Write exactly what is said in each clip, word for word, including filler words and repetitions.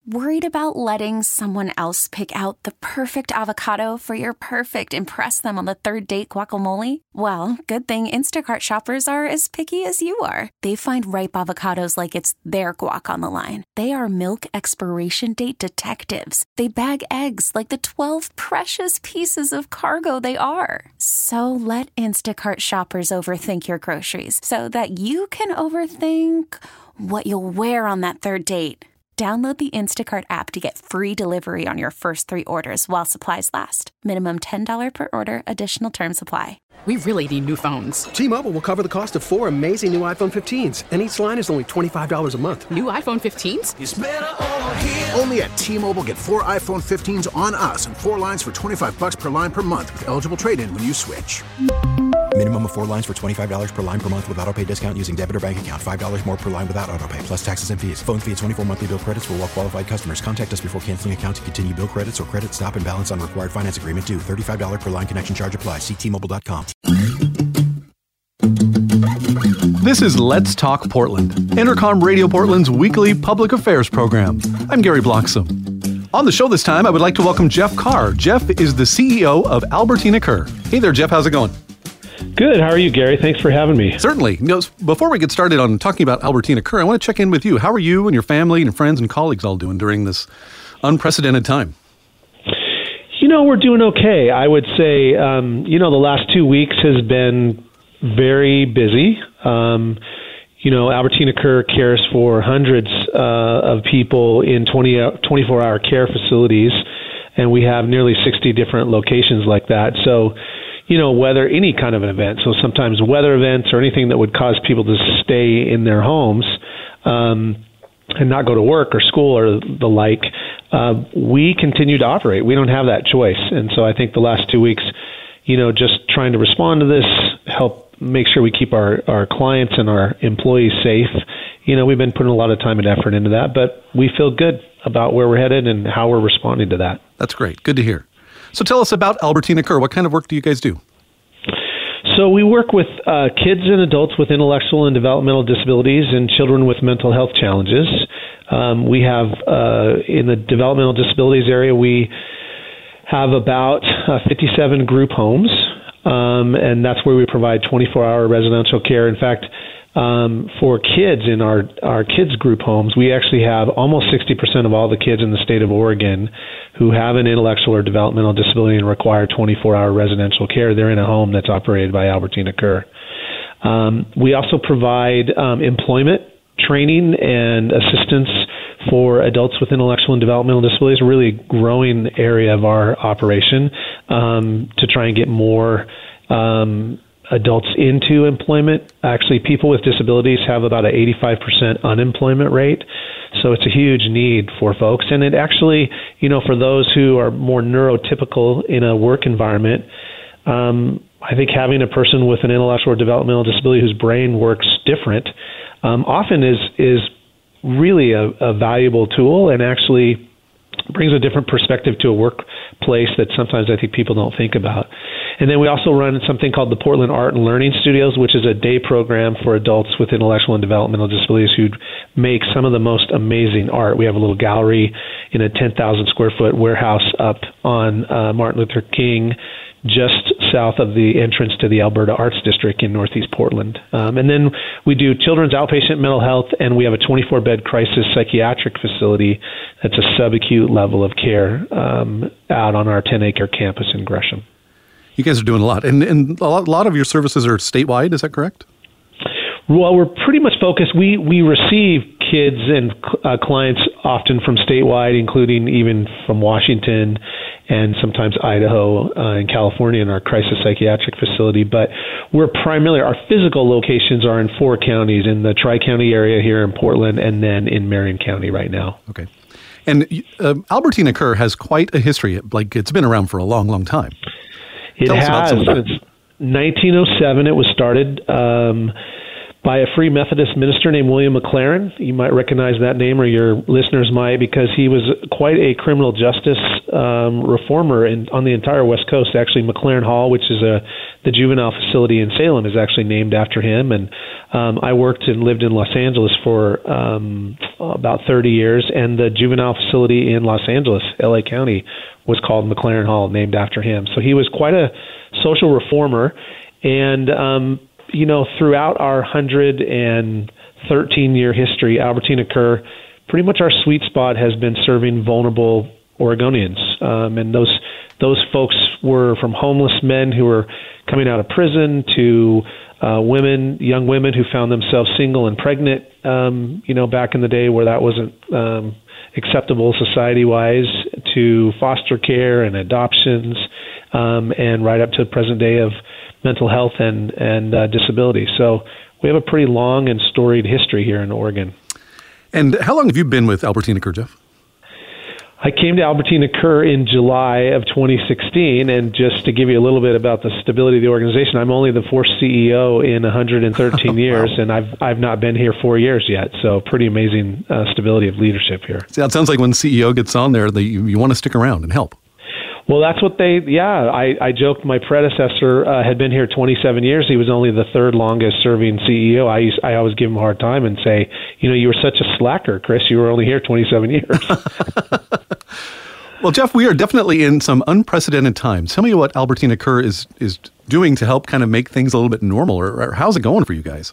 Worried about letting someone else pick out the perfect avocado for your perfect impress them on the third date guacamole? Well, good thing Instacart shoppers are as picky as you are. They find ripe avocados like it's their guac on the line. They are milk expiration date detectives. They bag eggs like the twelve precious pieces of cargo they are. So let Instacart shoppers overthink your groceries so that you can overthink what you'll wear on that third date. Download the Instacart app to get free delivery on your first three orders while supplies last. Minimum ten dollars per order. Additional terms apply. We really need new phones. T-Mobile will cover the cost of four amazing new iPhone fifteens, and each line is only twenty-five dollars a month. New iPhone fifteens? It's better over here. Only at T-Mobile, get four iPhone fifteens on us and four lines for twenty-five dollars per line per month with eligible trade-in when you switch. Minimum of four lines for twenty-five dollars per line per month with autopay discount using debit or bank account. five dollars more per line without autopay, plus taxes and fees. Phone fee at twenty-four monthly bill credits for well-qualified customers. Contact us before canceling account to continue bill credits or credit stop and balance on required finance agreement due. thirty-five dollars per line connection charge applies. See T Mobile dot com. This is Let's Talk Portland, Intercom Radio Portland's weekly public affairs program. I'm Gary Bloxam. On the show this time, I would like to welcome Jeff Carr. Jeff is the C E O of Albertina Kerr. Hey there, Jeff. How's it going? Good. How are you, Gary? Thanks for having me. Certainly. You know, before we get started on talking about Albertina Kerr, I want to check in with you. How are you and your family and friends and colleagues all doing during this unprecedented time? You know, we're doing okay. I would say, um, you know, the last two weeks has been very busy. Um, you know, Albertina Kerr cares for hundreds uh, of people in twenty, twenty-four hour care facilities, and we have nearly sixty different locations like that. So, you know, whether any kind of an event, so sometimes weather events or anything that would cause people to stay in their homes um, and not go to work or school or the like, uh, we continue to operate. We don't have that choice. And so I think the last two weeks, you know, just trying to respond to this, help make sure we keep our, our clients and our employees safe. You know, we've been putting a lot of time and effort into that, but we feel good about where we're headed and how we're responding to that. That's great. Good to hear. So tell us about Albertina Kerr. What kind of work do you guys do? So we work with uh, kids and adults with intellectual and developmental disabilities and children with mental health challenges. Um, we have, uh, in the developmental disabilities area, we have about uh, fifty-seven group homes, um, and that's where we provide twenty-four hour residential care. In fact, Um, for kids in our, our kids group homes, we actually have almost sixty percent of all the kids in the state of Oregon who have an intellectual or developmental disability and require twenty-four hour residential care. They're in a home that's operated by Albertina Kerr. Um, we also provide um, employment training and assistance for adults with intellectual and developmental disabilities, a really growing area of our operation, um, to try and get more um adults into employment. Actually, people with disabilities have about an eighty-five percent unemployment rate. So it's a huge need for folks. And it actually, you know, for those who are more neurotypical in a work environment, um, I think having a person with an intellectual or developmental disability whose brain works different um, often is, is really a, a valuable tool and actually brings a different perspective to a workplace that sometimes I think people don't think about. And then we also run something called the Portland Art and Learning Studios, which is a day program for adults with intellectual and developmental disabilities who make some of the most amazing art. We have a little gallery in a ten thousand square foot warehouse up on uh, Martin Luther King, just south of the entrance to the Alberta Arts District in Northeast Portland. Um, and then we do children's outpatient mental health, and we have a twenty-four bed crisis psychiatric facility that's a subacute level of care um, out on our ten acre campus in Gresham. You guys are doing a lot. And, and a lot, a lot of your services are statewide, is that correct? Well, we're pretty much focused. We, we receive kids and uh, clients often from statewide, including even from Washington and sometimes Idaho uh, and California in our crisis psychiatric facility. But we're primarily, our physical locations are in four counties, in the Tri-County area here in Portland and then in Marion County right now. Okay. And uh, Albertina Kerr has quite a history. Like, it's been around for a long, long time. It Tell has. Since nineteen oh seven, it was started um, by a Free Methodist minister named William McLaren. You might recognize that name, or your listeners might, because he was quite a criminal justice um, reformer in, on the entire West Coast. Actually, McLaren Hall, which is a the juvenile facility in Salem is actually named after him. And um, I worked and lived in Los Angeles for um, about thirty years, and the juvenile facility in Los Angeles, L A County, was called McLaren Hall, named after him. So he was quite a social reformer. And, um, you know, throughout our one hundred thirteen-year history, Albertina Kerr, pretty much our sweet spot has been serving vulnerable Oregonians. Um, and those those folks were from homeless men who were coming out of prison to uh, women, young women who found themselves single and pregnant, um, you know, back in the day where that wasn't um, acceptable society-wise, to foster care and adoptions, um, and right up to the present day of mental health and, and uh, disability. So we have a pretty long and storied history here in Oregon. And how long have you been with Albertina Kerr, Jeff? I came to Albertina Kerr in July of twenty sixteen, and just to give you a little bit about the stability of the organization, I'm only the fourth C E O in one hundred thirteen years, wow. and I've I've not been here four years yet, so pretty amazing uh, stability of leadership here. See, it sounds like when the C E O gets on there, they, you, you want to stick around and help. Well, that's what they, yeah, I, I joked my predecessor uh, had been here twenty-seven years. He was only the third longest serving C E O. I used, I always give him a hard time and say, you know, you were such a slacker, Chris. You were only here twenty-seven years. Well, Jeff, we are definitely in some unprecedented times. Tell me what Albertina Kerr is, is doing to help kind of make things a little bit normal, or, or how's it going for you guys?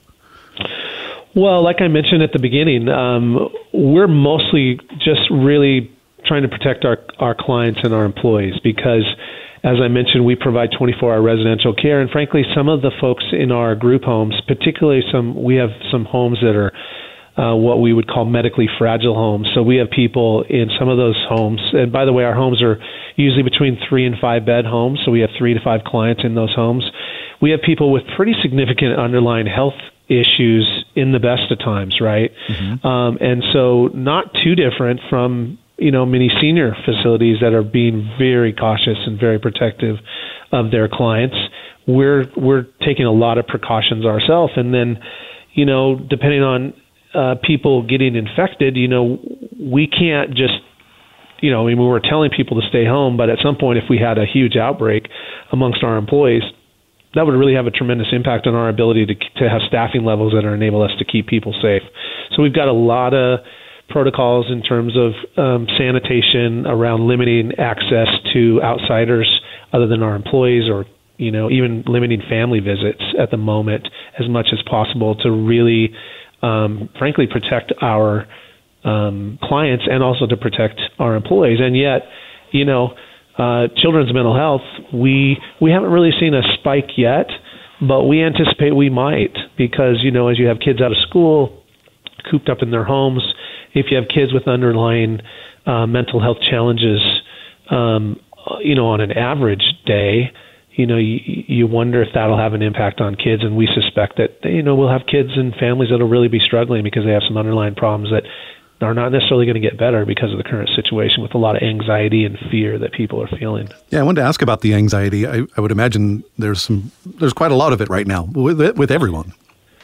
Well, like I mentioned at the beginning, um, we're mostly just really trying to protect our, our clients and our employees because, as I mentioned, we provide twenty-four hour residential care. And frankly, some of the folks in our group homes, particularly some, we have some homes that are uh, what we would call medically fragile homes. So we have people in some of those homes. And by the way, our homes are usually between three and five bed homes. So we have three to five clients in those homes. We have people with pretty significant underlying health issues in the best of times, right? Mm-hmm. Um, and so not too different from you know, many senior facilities that are being very cautious and very protective of their clients. We're we're taking a lot of precautions ourselves, and then, you know, depending on uh, people getting infected, you know, we can't just, you know, I mean, we were telling people to stay home, but at some point, if we had a huge outbreak amongst our employees, that would really have a tremendous impact on our ability to to have staffing levels that are enable us to keep people safe. So we've got a lot of protocols in terms of um, sanitation around limiting access to outsiders other than our employees, or, you know, even limiting family visits at the moment as much as possible to really, um, frankly, protect our um, clients and also to protect our employees. And yet, you know, uh, children's mental health, we we haven't really seen a spike yet, but we anticipate we might because, you know, as you have kids out of school, cooped up in their homes, if you have kids with underlying uh, mental health challenges, um, you know, on an average day, you know, you, you wonder if that'll have an impact on kids. And we suspect that, you know, we'll have kids and families that'll really be struggling because they have some underlying problems that are not necessarily going to get better because of the current situation with a lot of anxiety and fear that people are feeling. Yeah, I wanted to ask about the anxiety. I, I would imagine there's some, there's quite a lot of it right now with with everyone.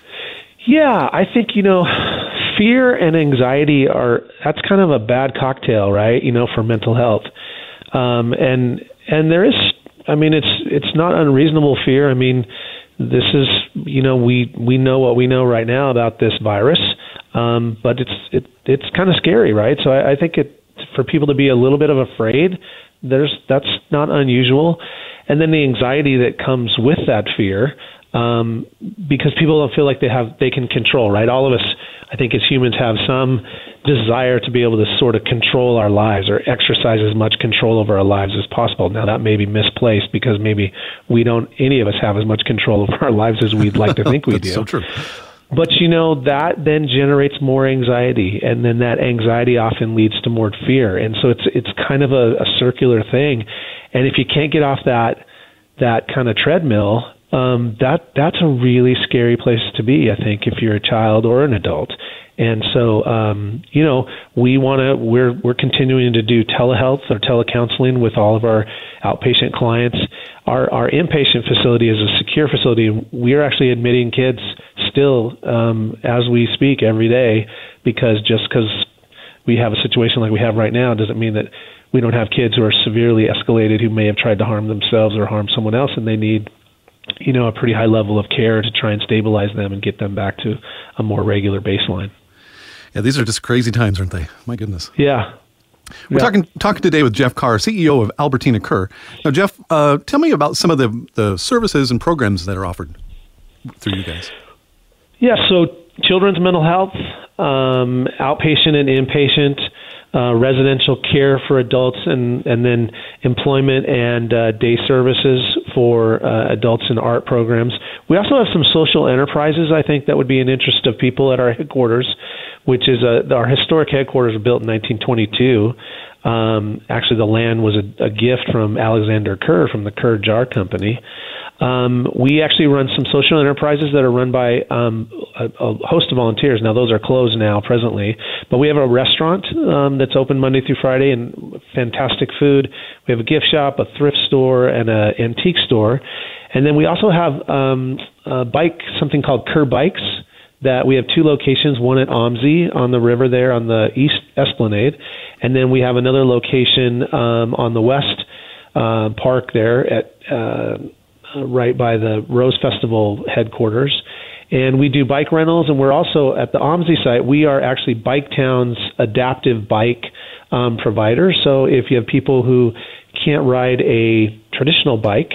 Yeah, I think, you know, fear and anxiety are, that's kind of a bad cocktail, right? You know, for mental health. Um, and, and there is, I mean, it's, it's not unreasonable fear. I mean, this is, you know, we, we know what we know right now about this virus. Um, but it's, it, it's kind of scary, right? So I, I think it, for people to be a little bit of afraid, there's, that's not unusual. And then the anxiety that comes with that fear, um, because people don't feel like they have, they can control, right? All of us, I think as humans, have some desire to be able to sort of control our lives or exercise as much control over our lives as possible. Now that may be misplaced because maybe we don't, any of us have as much control over our lives as we'd like to think we do. That's so true. But, you know, that then generates more anxiety, and then that anxiety often leads to more fear. And so it's it's kind of a, a circular thing. And if you can't get off that that kind of treadmill, um, that that's a really scary place to be, I think, if you're a child or an adult. And so, um, you know, we want to, we're, we're continuing to do telehealth or telecounseling with all of our outpatient clients. Our, our inpatient facility is a secure facility. We're actually admitting kids still, um, as we speak every day, because just because we have a situation like we have right now doesn't mean that we don't have kids who are severely escalated, who may have tried to harm themselves or harm someone else, and they need you know, a pretty high level of care to try and stabilize them and get them back to a more regular baseline. Yeah, these are just crazy times, aren't they? My goodness. Yeah. We're yeah. talking talking today with Jeff Carr, C E O of Albertina Kerr. Now, Jeff, uh, tell me about some of the, the services and programs that are offered through you guys. Yeah, so children's mental health, um, outpatient and inpatient, uh, residential care for adults, and, and then employment and uh, day services for uh, adults in art programs. We also have some social enterprises, I think, that would be an interest of people at our headquarters, which is a, our historic headquarters were built in nineteen twenty-two. Um, actually, the land was a, a gift from Alexander Kerr from the Kerr Jar Company. Um, we actually run some social enterprises that are run by um, a, a host of volunteers. Now, those are closed now presently, but we have a restaurant um, that's open Monday through Friday and fantastic food. We have a gift shop, a thrift store, and an antique store. And then we also have um, a bike, something called Kerr Bikes, that we have two locations, one at OMSI on the river there on the East Esplanade, and then we have another location um, on the West uh, Park there at uh, right by the Rose Festival headquarters. And we do bike rentals, and we're also at the OMSI site. We are actually Bike Town's adaptive bike um, provider. So if you have people who can't ride a traditional bike,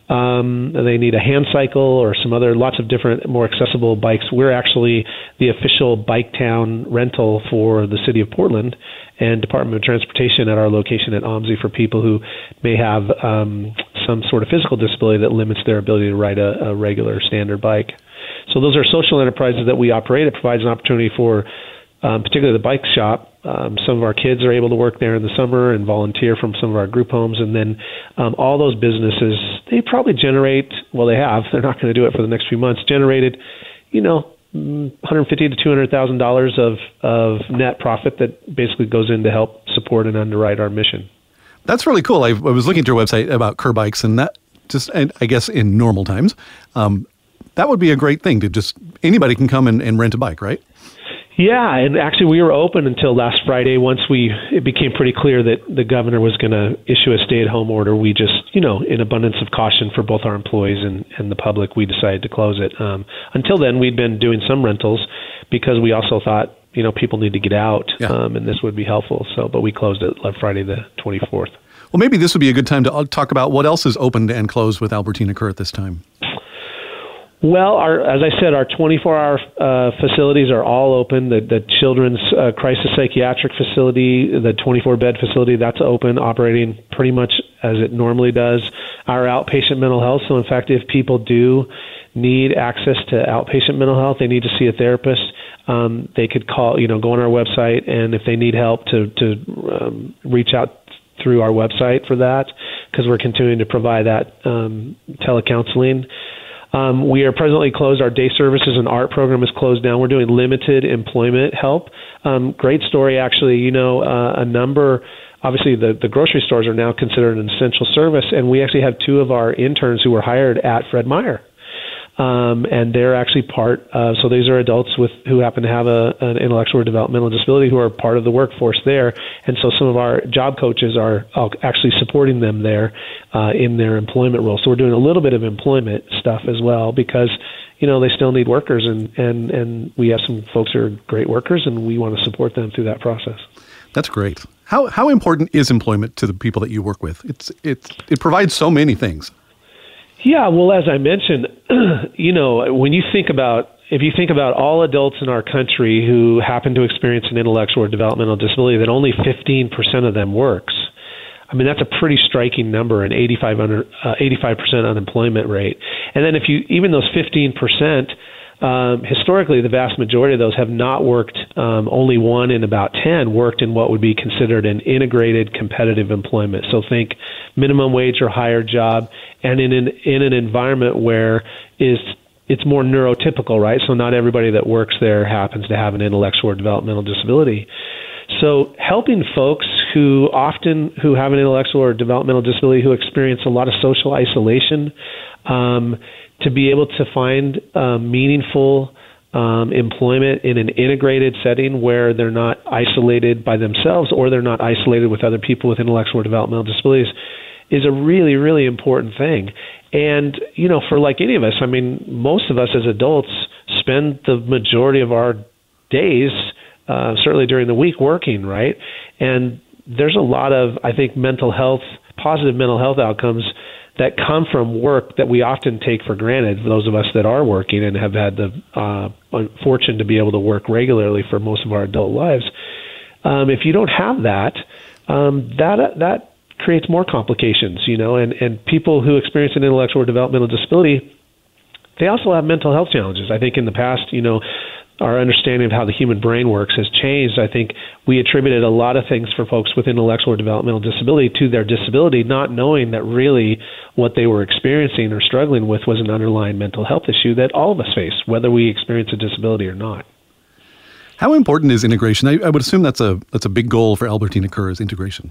Um, they need a hand cycle or some other, lots of different, more accessible bikes. We're actually the official Bike Town rental for the City of Portland and Department of Transportation at our location at OMSI for people who may have um, some sort of physical disability that limits their ability to ride a, a regular standard bike. So those are social enterprises that we operate. It provides an opportunity for Um, particularly the bike shop. Um, some of our kids are able to work there in the summer and volunteer from some of our group homes. And then um, all those businesses, they probably generate, well, they have, they're not going to do it for the next few months, generated, you know, one hundred fifty thousand to two hundred thousand dollars of, of net profit that basically goes in to help support and underwrite our mission. That's really cool. I, I was looking at your website about Kerr Bikes, and that just, and I guess in normal times, um, that would be a great thing to just, anybody can come and, and rent a bike, right? Yeah, and actually we were open until last Friday. Once we it became pretty clear that the governor was going to issue a stay-at-home order, we just, you know, in abundance of caution for both our employees and, and the public, we decided to close it. Um, until then, we'd been doing some rentals because we also thought, you know, people need to get out, yeah. um, and this would be helpful. So, but we closed it last Friday the twenty-fourth. Well, maybe this would be a good time to talk about what else is opened and closed with Albertina Kerr at this time. Well, our, as I said, our twenty-four hour uh, facilities are all open. The, the children's uh, crisis psychiatric facility, the twenty-four bed facility, that's open, operating pretty much as it normally does. Our outpatient mental health, so in fact, if people do need access to outpatient mental health, they need to see a therapist, um, they could call, you know, go on our website, and if they need help to, to um, reach out through our website for that, because we're continuing to provide that um, telecounseling. Um, we are presently closed. Our day services and art program is closed down. We're doing limited employment help. Um, great story, actually. You know, uh, a number, obviously the, the grocery stores are now considered an essential service, and we actually have two of our interns who were hired at Fred Meyer. Um, and they're actually part of, so these are adults with who happen to have a, an intellectual or developmental disability who are part of the workforce there. And so some of our job coaches are actually supporting them there uh, in their employment role. So we're doing a little bit of employment stuff as well because, you know, they still need workers, and, and, and we have some folks who are great workers, and we want to support them through that process. That's great. How how important is employment to the people that you work with? It's it's it provides so many things. Yeah, well, as I mentioned, you know, when you think about, if you think about all adults in our country who happen to experience an intellectual or developmental disability, that only fifteen percent of them works. I mean, that's a pretty striking number, an eighty-five percent unemployment rate. And then if you, even those fifteen percent, um, historically, the vast majority of those have not worked. Um, only one in about ten worked in what would be considered an integrated competitive employment. So think minimum wage or higher job, and in an, in an environment where is it's more neurotypical, right? So not everybody that works there happens to have an intellectual or developmental disability. So helping folks who often who have an intellectual or developmental disability who experience a lot of social isolation, um, to be able to find um, meaningful um, employment in an integrated setting where they're not isolated by themselves or they're not isolated with other people with intellectual or developmental disabilities is a really, really important thing. And, you know, for like any of us, I mean, most of us as adults spend the majority of our days, uh, certainly during the week, working, right? And there's a lot of, I think, mental health, positive mental health outcomes that come from work that we often take for granted, those of us that are working and have had the uh, fortune to be able to work regularly for most of our adult lives. Um, if you don't have that, um, that that creates more complications, you know, and, and people who experience an intellectual or developmental disability, they also have mental health challenges. I think in the past, you know, our understanding of how the human brain works has changed. I think we attributed a lot of things for folks with intellectual or developmental disability to their disability, not knowing that really what they were experiencing or struggling with was an underlying mental health issue that all of us face, whether we experience a disability or not. How important is integration? I, I would assume that's a that's a big goal for Albertina Kerr is integration.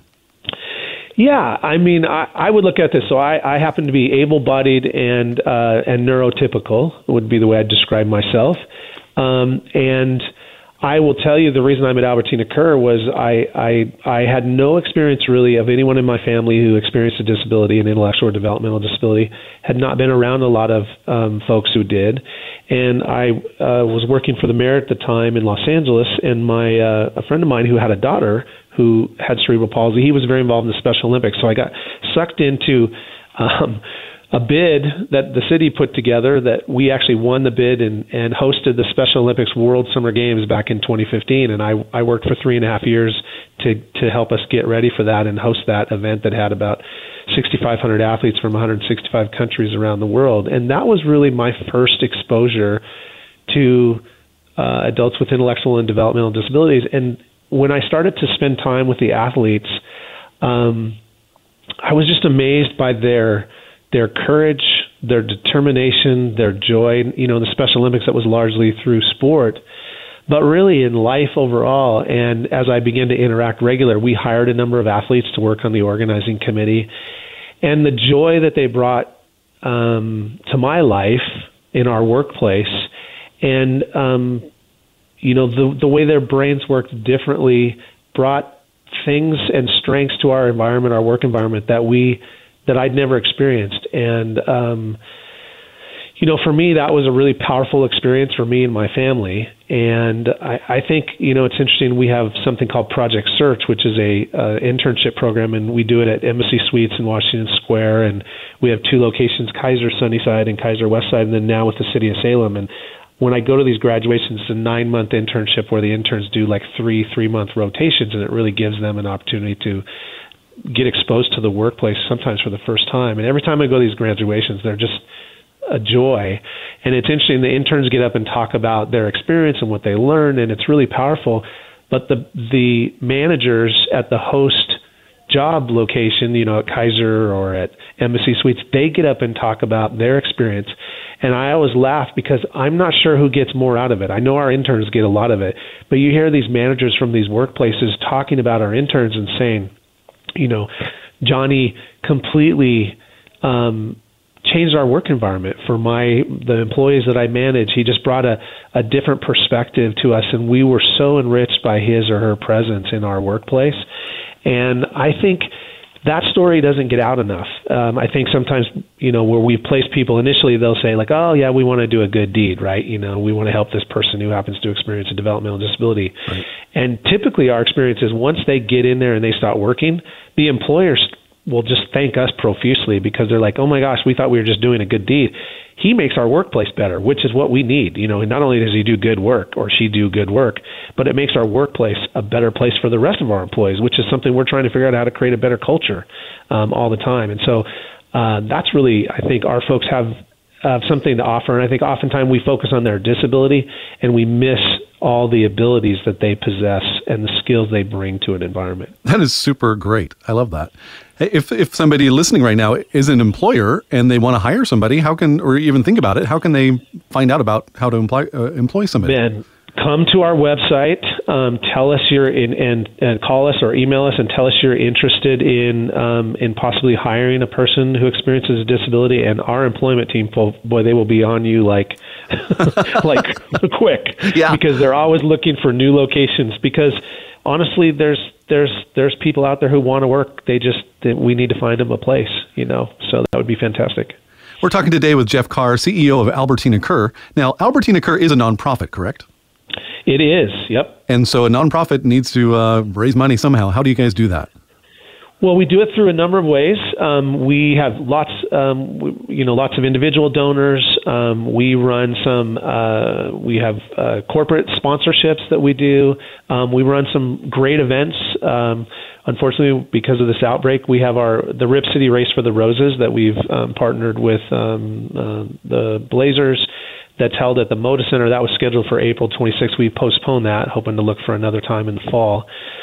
Yeah, I mean, I, I would look at this. So I, I happen to be able-bodied and uh, and neurotypical would be the way I'd describe myself. Um, and I will tell you the reason I'm at Albertina Kerr was I, I I had no experience really of anyone in my family who experienced a disability, an intellectual or developmental disability, had not been around a lot of um, folks who did. And I uh, was working for the mayor at the time in Los Angeles, and my uh, a friend of mine who had a daughter who had cerebral palsy, he was very involved in the Special Olympics. So I got sucked into um, a bid that the city put together that we actually won the bid and, and hosted the Special Olympics World Summer Games back in twenty fifteen. And I, I worked for three and a half years to, to help us get ready for that and host that event that had about sixty-five hundred athletes from one hundred sixty-five countries around the world. And that was really my first exposure to uh, adults with intellectual and developmental disabilities. And when I started to spend time with the athletes, um, I was just amazed by their their courage, their determination, their joy. You know, in the Special Olympics, that was largely through sport, but really in life overall. And as I began to interact regular, we hired a number of athletes to work on the organizing committee. And the joy that they brought um, to my life in our workplace, and um, you know, the the way their brains worked differently brought things and strengths to our environment, our work environment that we that I'd never experienced. And um, you know, for me, that was a really powerful experience for me and my family. And I, I think, you know, it's interesting. We have something called Project Search, which is a uh, internship program, and we do it at Embassy Suites in Washington Square. And we have two locations, Kaiser Sunnyside and Kaiser Westside, and then now with the city of Salem. And when I go to these graduations, it's a nine-month internship where the interns do like three three-month rotations, and it really gives them an opportunity to get exposed to the workplace, sometimes for the first time. And every time I go to these graduations, they're just a joy. And it's interesting, the interns get up and talk about their experience and what they learned, and it's really powerful. But the the managers at the host job location, you know, at Kaiser or at Embassy Suites, they get up and talk about their experience. And I always laugh because I'm not sure who gets more out of it. I know our interns get a lot of it, but you hear these managers from these workplaces talking about our interns and saying, you know, Johnny completely um, changed our work environment for my the employees that I manage. He just brought a, a different perspective to us, and we were so enriched by his or her presence in our workplace. And I think that story doesn't get out enough. Um, I think sometimes, you know, where we place people initially, they'll say like, oh, yeah, we want to do a good deed, right? You know, we want to help this person who happens to experience a developmental disability. Right. And typically our experience is once they get in there and they start working, the employers will just thank us profusely because they're like, oh, my gosh, we thought we were just doing a good deed. He makes our workplace better, which is what we need. You know, not only does he do good work or she do good work, but it makes our workplace a better place for the rest of our employees, which is something we're trying to figure out how to create a better culture um, all the time. And so uh, that's really, I think our folks have uh, something to offer. And I think oftentimes we focus on their disability and we miss all the abilities that they possess and the skills they bring to an environment. That is super great. I love that. If if somebody listening right now is an employer and they want to hire somebody, how can, or even think about it, how can they find out about how to employ, uh, employ somebody? Man, come to our website, Um, tell us you're in, and, and call us or email us and tell us you're interested in um, in possibly hiring a person who experiences a disability. And our employment team, boy, they will be on you like like quick, yeah. because they're always looking for new locations. Because honestly, there's there's there's people out there who want to work. They just they, we need to find them a place, you know. So that would be fantastic. We're talking today with Jeff Carr, C E O of Albertina Kerr. Now, Albertina Kerr is a nonprofit, correct? It is, yep. And so a nonprofit needs to uh, raise money somehow. How do you guys do that? Well, we do it through a number of ways. Um, we have lots, um, we, you know, lots of individual donors. Um, we run some. Uh, we have uh, corporate sponsorships that we do. Um, we run some great events. Um, unfortunately, because of this outbreak, we have our the Rip City Race for the Roses that we've um, partnered with um, uh, the Blazers. That's held at the Moda Center. That was scheduled for April twenty-sixth. We postponed that, hoping to look for another time in the fall.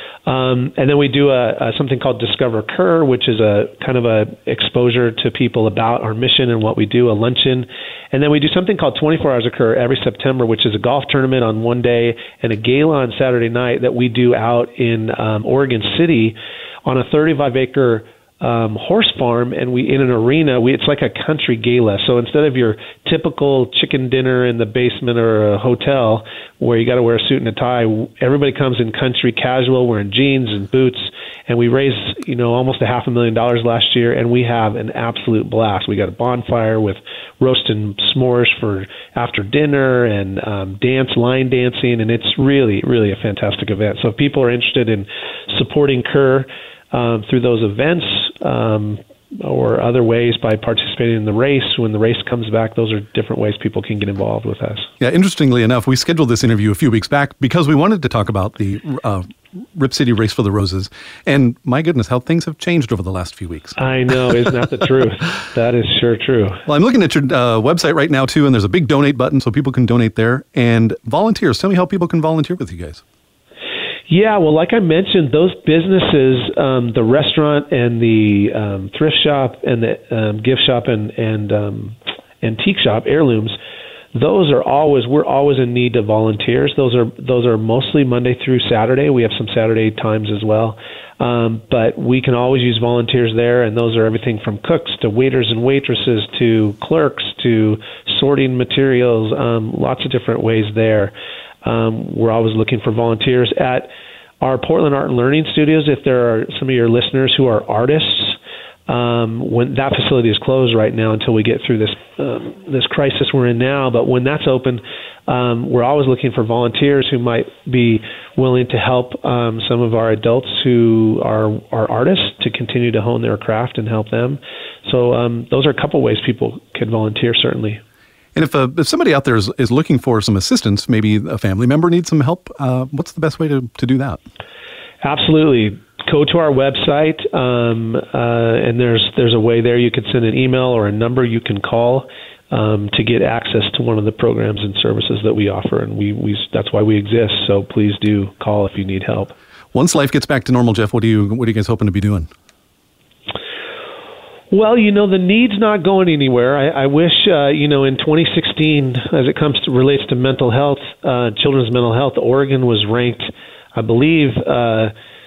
Um, and then we do a, a something called Discover Kerr, which is a kind of a exposure to people about our mission and what we do, a luncheon. And then we do something called twenty-four Hours of Kerr every September, which is a golf tournament on one day and a gala on Saturday night that we do out in um, Oregon City on a thirty-five acre Um, horse farm, and we in an arena. We it's like a country gala. So instead of your typical chicken dinner in the basement or a hotel where you got to wear a suit and a tie, everybody comes in country casual, wearing jeans and boots, and we raised you know almost a half a million dollars last year, and we have an absolute blast. We got a bonfire with roasting s'mores for after dinner and um, dance, line dancing, and it's really, really a fantastic event. So if people are interested in supporting Kerr Um, through those events um, or other ways by participating in the race. When the race comes back, those are different ways people can get involved with us. Yeah, interestingly enough, we scheduled this interview a few weeks back because we wanted to talk about the uh, Rip City Race for the Roses. And my goodness, how things have changed over the last few weeks. I know, isn't that the truth? That is sure true. Well, I'm looking at your uh, website right now, too, and there's a big donate button so people can donate there. And volunteers, tell me how people can volunteer with you guys. Yeah, well, like I mentioned, those businesses, um, the restaurant and the um, thrift shop and the um, gift shop and, and um, antique shop, Heirlooms, those are always, we're always in need of volunteers. Those are those are mostly Monday through Saturday. We have some Saturday times as well. Um, but we can always use volunteers there, and those are everything from cooks to waiters and waitresses to clerks to sorting materials, um, lots of different ways there. Um, we're always looking for volunteers at our Portland Art and Learning Studios. If there are some of your listeners who are artists, um, when that facility is closed right now until we get through this um, this crisis we're in now, but when that's open, um, we're always looking for volunteers who might be willing to help um, some of our adults who are, are artists to continue to hone their craft and help them. So um, those are a couple ways people could volunteer, certainly. And if, uh, if somebody out there is, is looking for some assistance, maybe a family member needs some help, uh, what's the best way to, to do that? Absolutely. Go to our website, um, uh, and there's there's a way there. You can send an email or a number you can call um, to get access to one of the programs and services that we offer, and we, we that's why we exist. So please do call if you need help. Once life gets back to normal, Jeff, what do you what are you guys hoping to be doing? Well, you know, the need's not going anywhere. I, I wish, uh, you know, in twenty sixteen, as it comes to relates to mental health, uh, children's mental health, Oregon was ranked, I believe, uh,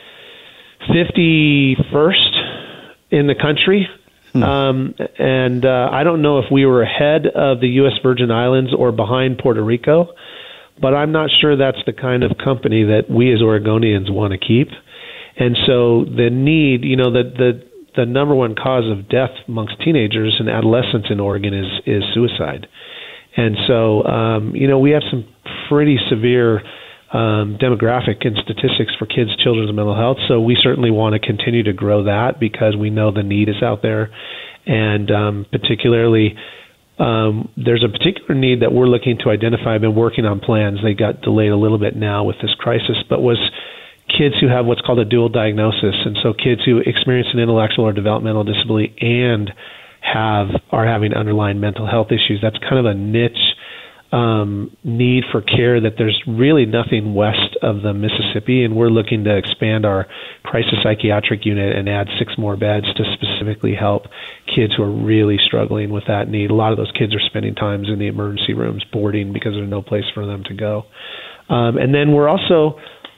fifty-first in the country. Hmm. Um, and uh, I don't know if we were ahead of the U S Virgin Islands or behind Puerto Rico, but I'm not sure that's the kind of company that we as Oregonians want to keep. And so the need, you know, the the the number one cause of death amongst teenagers and adolescents in Oregon is, is suicide. And so, um, you know, we have some pretty severe um, demographic and statistics for kids, children's mental health. So we certainly want to continue to grow that because we know the need is out there. And um, particularly, um, there's a particular need that we're looking to identify. I've been working on plans. They got delayed a little bit now with this crisis, but was kids who have what's called a dual diagnosis. And so kids who experience an intellectual or developmental disability and have are having underlying mental health issues. That's kind of a niche um, need for care that there's really nothing west of the Mississippi. And we're looking to expand our crisis psychiatric unit and add six more beds to specifically help kids who are really struggling with that need. A lot of those kids are spending times in the emergency rooms boarding because there's no place for them to go. Um, and then we're also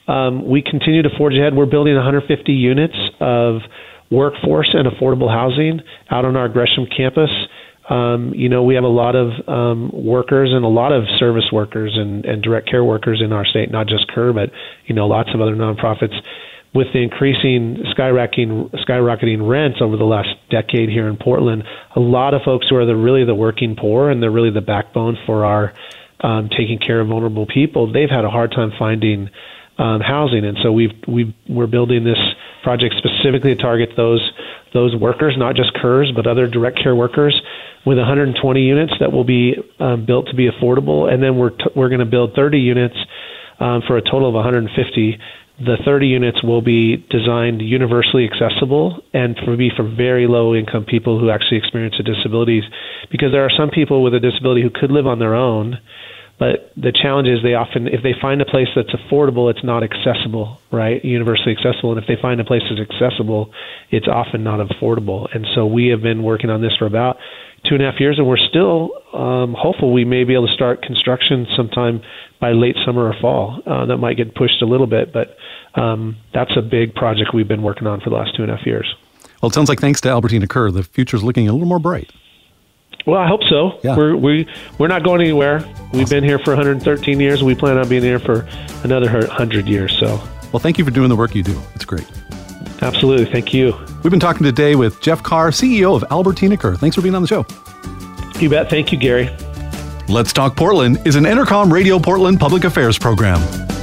um, we continue to forge ahead. We're building one hundred fifty units of workforce and affordable housing out on our Gresham campus. Um, you know, we have a lot of um, workers and a lot of service workers and, and direct care workers in our state, not just C U R, but, you know, lots of other nonprofits. With the increasing skyrocketing, skyrocketing rents over the last decade here in Portland, a lot of folks who are the really the working poor, and they're really the backbone for our um, taking care of vulnerable people, they've had a hard time finding um, housing. And so we've, we've, we're building this project specifically to target those those workers, not just C U Rs, but other direct care workers, with one hundred twenty units that will be um, built to be affordable. And then we're, t- we're going to build thirty units um, for a total of one hundred fifty. The thirty units will be designed universally accessible and for be for very low income people who actually experience a disability, because there are some people with a disability who could live on their own, but the challenge is they often, if they find a place that's affordable, it's not accessible, right? Universally accessible. And if they find a place that's accessible, it's often not affordable. And so we have been working on this for about two and a half years, and we're still um, hopeful we may be able to start construction sometime by late summer or fall. Uh, that might get pushed a little bit, but um, that's a big project we've been working on for the last two and a half years. Well, it sounds like thanks to Albertina C U R, the future's looking a little more bright. Well, I hope so. Yeah. We're we we're not going anywhere. We've awesome. been here for one hundred thirteen years. We plan on being here for another one hundred years. So, well, thank you for doing the work you do. It's great. Absolutely. Thank you. We've been talking today with Jeff Carr, C E O of Albertina C U R. Thanks for being on the show. You bet. Thank you, Gary. Let's Talk Portland is an Entercom Radio Portland public affairs program.